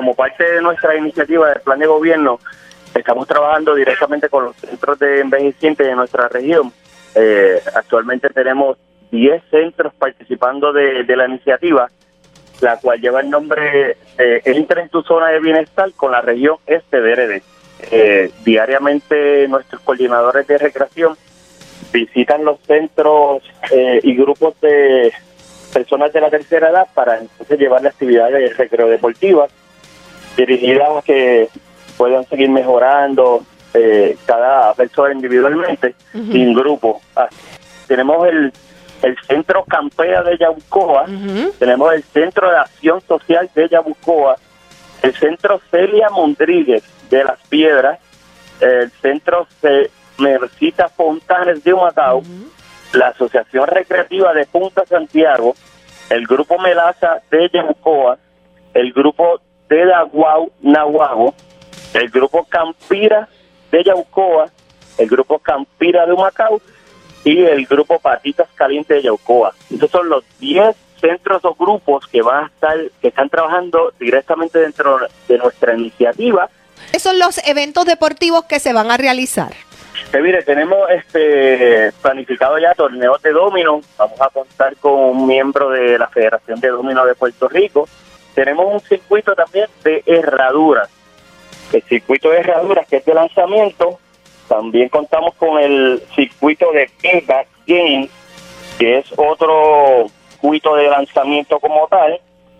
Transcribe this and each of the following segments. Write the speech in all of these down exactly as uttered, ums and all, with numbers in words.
como parte de nuestra iniciativa del plan de gobierno, estamos trabajando directamente con los centros de envejecientes de nuestra región. Eh, actualmente tenemos diez centros participando de, de la iniciativa, la cual lleva el nombre eh, Entra en tu zona de bienestar con la región este de R D. Eh, diariamente nuestros coordinadores de recreación visitan los centros eh, y grupos de personas de la tercera edad para entonces llevarle actividades de recreo deportivas dirigidas a que puedan seguir mejorando eh, cada persona individualmente uh-huh. y en grupo. Ah, tenemos el, el Centro Campea de Yabucoa, uh-huh. tenemos el Centro de Acción Social de Yabucoa, el Centro Celia Mondríguez de Las Piedras, el Centro C- Mercita Fontanes de Humacao, uh-huh. la Asociación Recreativa de Punta Santiago, el Grupo Melaza de Yabucoa, el Grupo de Daguau Nahuabo, el Grupo Campira de Yabucoa, el Grupo Campira de Humacao y el Grupo Patitas Calientes de Yabucoa. Esos son los diez centros o grupos que van a estar, que están trabajando directamente dentro de nuestra iniciativa. Esos son los eventos deportivos que se van a realizar. Eh, mire, tenemos este planificado ya torneos de dominó. Vamos a contar con un miembro de la Federación de Dominó de Puerto Rico. Tenemos un circuito también de herraduras. El circuito de herraduras, que es de lanzamiento. También contamos con el circuito de Payback Game, que es otro circuito de lanzamiento como tal.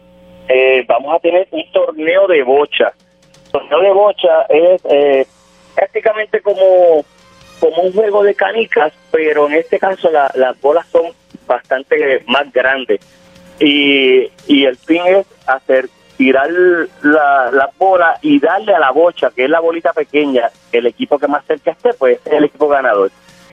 Eh, vamos a tener un torneo de bocha. El torneo de bocha es eh, prácticamente como, como un juego de canicas, pero en este caso la, las bolas son bastante más grandes. Y, y el fin es hacer tirar la, la bola y darle a la bocha, que es la bolita pequeña. El equipo que más cerca esté, pues es el equipo ganador.